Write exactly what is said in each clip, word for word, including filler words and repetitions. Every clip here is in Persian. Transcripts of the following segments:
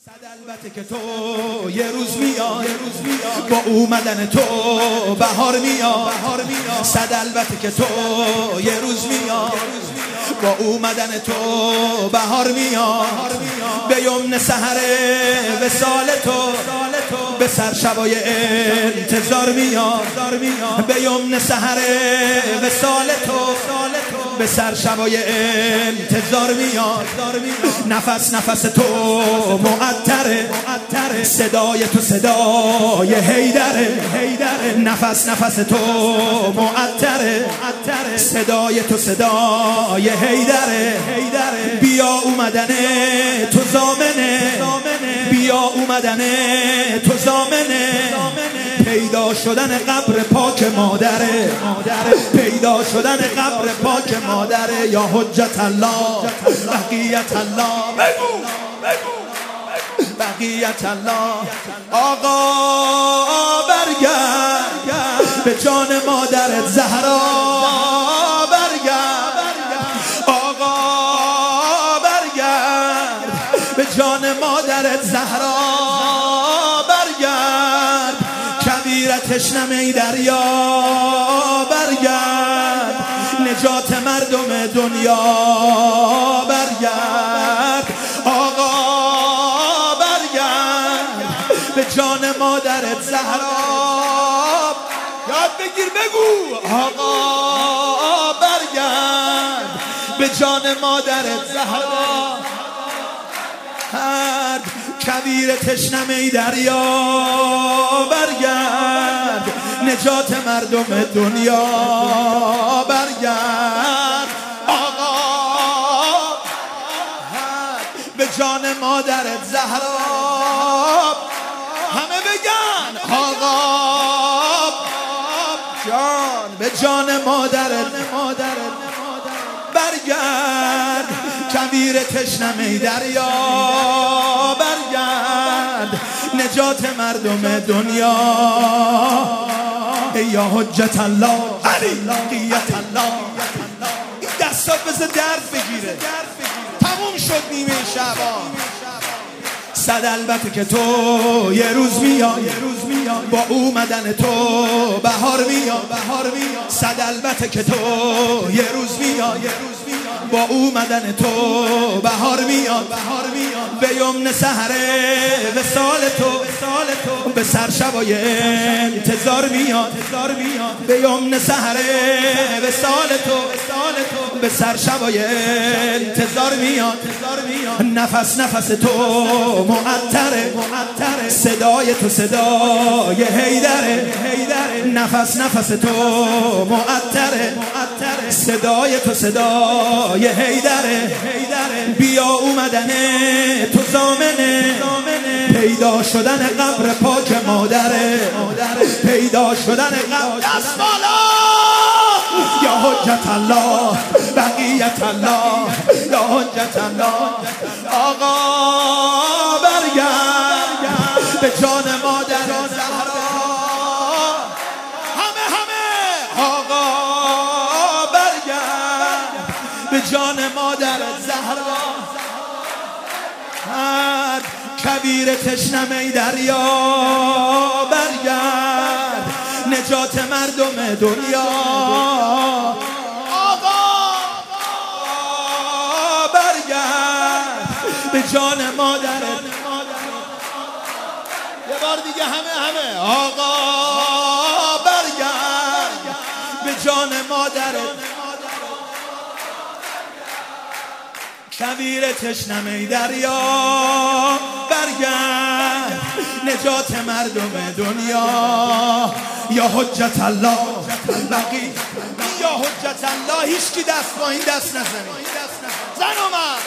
صد البته که تو یه روز میاد با اومدن تو بهار میاد. صد البته که تو یه روز میاد با اومدن تو بهار میاد. به یمن سحر وصال تو به سر شبای انتظار میاد. به یمن سحر وصال تو به سر شبای انتظار میاد. نفس نفس تو معطره، صدای تو صدای حیدره. نفس نفس تو معطره، صدای تو صدای حیدره. بیا اومدن تو زامنه، بیا اومدن تو زامنه. پیدا شدن قبر پاک مادره، پیدا شدن قبر پاک مادره. یا حجت الله بقیت الله، بگو بقیت الله. آقا برگرد به جان مادرت زهرا، برگرد آقا برگرد به جان مادرت زهرا، برگرد کویر تشنه دریا، برگرد نجات مردم دنیا، برگرد آقا برگرد به جان مادرت زهرا. یاد بگیر بگو آقا برگرد به جان مادرت زهرا. هر کویر تشنه دریا، برگرد نجات مردم دنیا، برگرد آقا به جان مادرت زهرا. همه بگن آقا جان به جان مادرت، برگرد کویر تشنه دریا، برگرد نجات مردم دنیا. یا حجت الله علی بقیت الله. این دستات بذار درد بگیره، تموم شد نیمه شعبان. صد البته که تو یه روز میاد با اومدن تو بهار میاد. صد البته که تو یه روز میاد با اومدن تو بهار میاد. به یمن سحر وصال تو به سر شبای انتظار میاد. به یمن سحر وصال تو به سر شبای انتظار میاد. نفس نفس تو معطره، صدای تو صدای حیدره. نفس نفس تو معطره، صدای تو صدای حیدره. بیا اومدن تو زامنه، پیدا شدن قبر پاک مادره، پیدا شدن قبر. دست بالا یا حجت الله بقیت الله، یا حجت الله. آقا برگرد به جان مادرت زهرا. همه همه آقا برگرد به جان مادرت زهرا. هر کویر تشنه دریا، برگرد نجات مردم دنیا. آقا برگرد به جان مادرت. یه بار دیگه همه همه آقا برگرد به جان مادرت. کویر تشنه دریا، برگرد نجات مردم دنیا. یا حجت الله بقی، یا حجت الله. هیچ کی دست با این دست نزنی. زن و مرد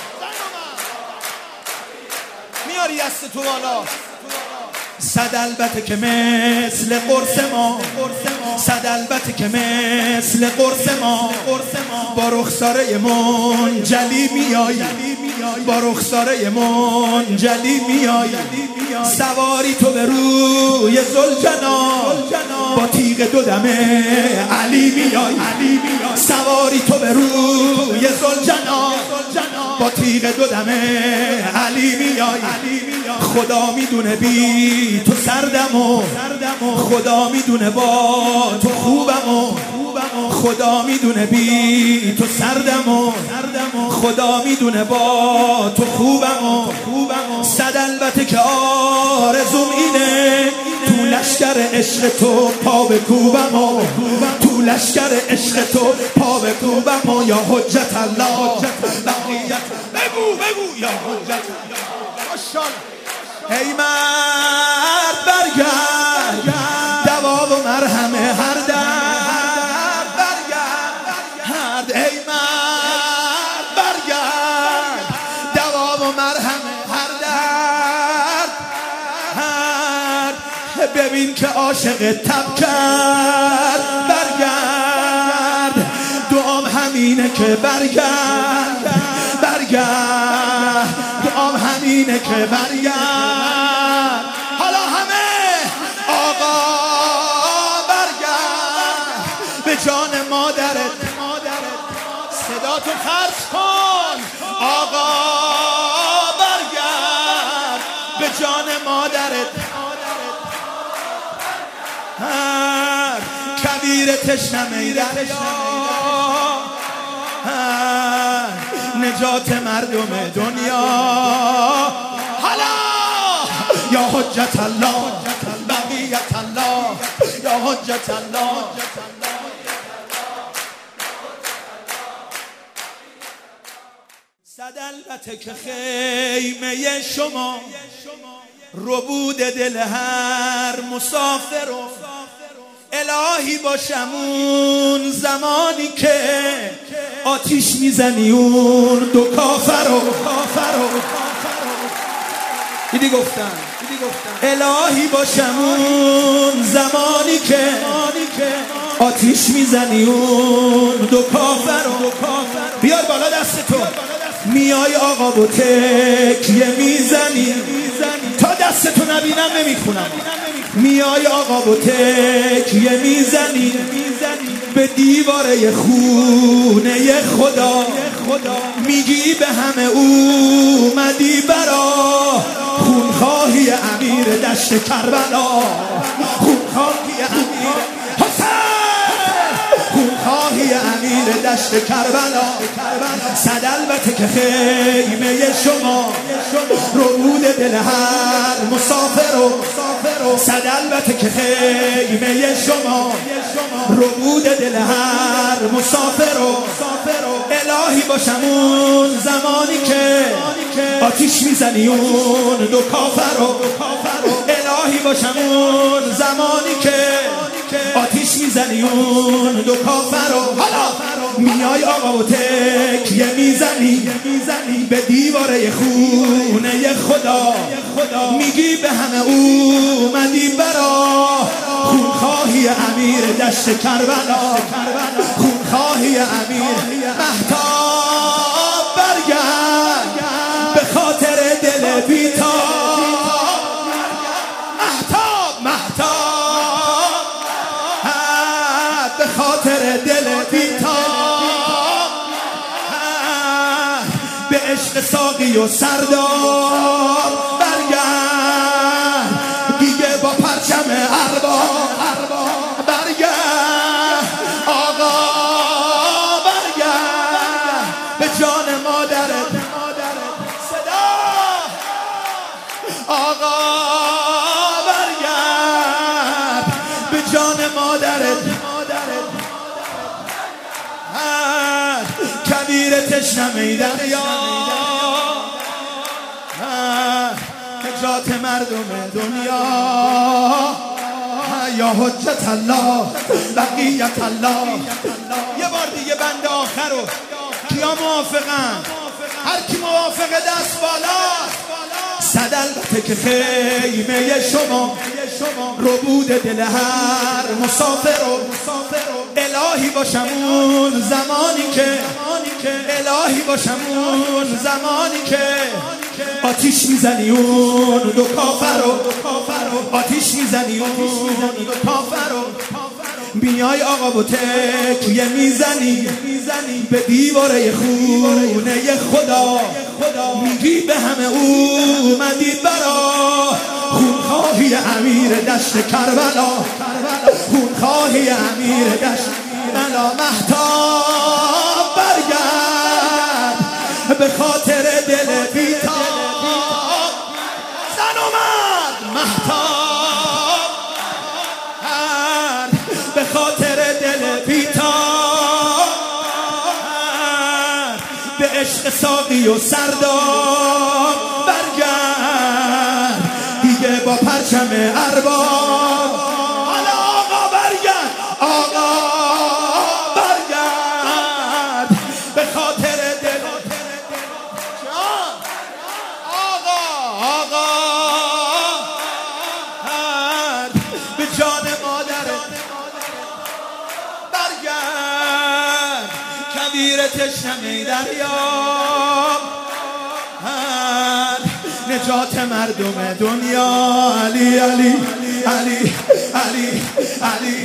میاری دست تو بالا. صد البته که مثل قرص ما، صد البته که مثل قرص ما. با رخساره منجلی میای، با رخساره منجلی میای. سواری تو به روی ذوالجلال، با تیغ دو دمه علی میای. سواری تو به روی ذوالجلال، با تیغ دو دمه علی میای. خدا میدونه بی تو سردم و خدا میدونه با تو خوبم و خدا میدونه بی تو سردم و خدا میدونه با تو خوبم و صد البته که آرزوم اینه تو لشکر عشق تو پا بکوبم و تو لشکر عشق تو پا بکوبم و یا حجت الله بقیت بگو بگو یا حجت ای مرد برگرد دوا و مرهم هر درد برگرد ای مرد برگرد دوا و مرهم هر درد ببین که عاشق تب کرد برگرد دعام همینه که برگرد برگرد دعام همینه که برگرد حالا همه آقا برگرد به جان مادرت صدا تو خرج کن آقا برگرد به جان مادرت هر کبیر تشنه دریا نجات مردم دنیا حالا یا حجت الله بقیت الله یا حجت الله صد البته که خیمه شما ربود دل هر مسافر و الهی باشم اون زمانی که آتیش میزنی اون دو کافر و دیدی گفتم الهی باشم اون زمانی که آتیش میزنی اون دو کافر و بیار بالا دست تو میای آقا با تکیه میزنی تا دست تو نبینم نمیخونم میای آقا با تکیه میزنی به دیواره خونه خدا میگی به همه اومدی برا خونخواهی امیر دشت کربلا خونخواهی امیر خونخواهی امیر دشت کربلا صد البته که خیمه شما ربود دل هر مسافر و صد البته که خیمه شما ربود دل هر مسافر و الهی باشم اون زمانی که آتیش میزنی اون دو کافر و الهی باشم اون زمانی که آتیش میزنی اون دو کافر و حالا میای آقا و تکیه میزنی به دیواره خونه خدا میگی به همه اومدی برا خونخواهی امیر دشت کربلا خونخواهی امیر مهتاب برگرد به خاطر دل بیتاب مهتاب مهتاب به خاطر دل بیتاب به عشق ساقی و سردار برگرد دیگه با پرچم ارباب برگرد آقا برگرد به جان مادرت صدا آقا برگرد به جان مادرت کبیر تشنه دریا نجات مردم دنیا یا حجت الله بقیت الله یه بار دیگه بند آخر رو کیا موافقن هر کی موافق دست بالا صد البته که خیمه شما ربود دل هر مسافر و الهی باشم اون زمانی که الهی باشم اون زمانی که آتیش میزنی اون دو کافر و آتیش میزنی اون دو کافر و میای آقا با تکیه میزنی به دیواره خونه خدا میگی به همه اومدی برا امیر دشت کربلا، خونخواهی امیر دشت کربلا. مهتاب برگرد به خاطر دل بیتاب، زن و مرد مهتاب به خاطر دل بیتاب، به عشق ساقی و سرداب برگرد دیگه با پرچم ارباب. حالا آقا برگرد، آقا برگرد به خاطر دل آقا، آقا به جان مادر برگرد، کویر تشنه دریا، نجات مردم دنیا. علی علی علی علی علی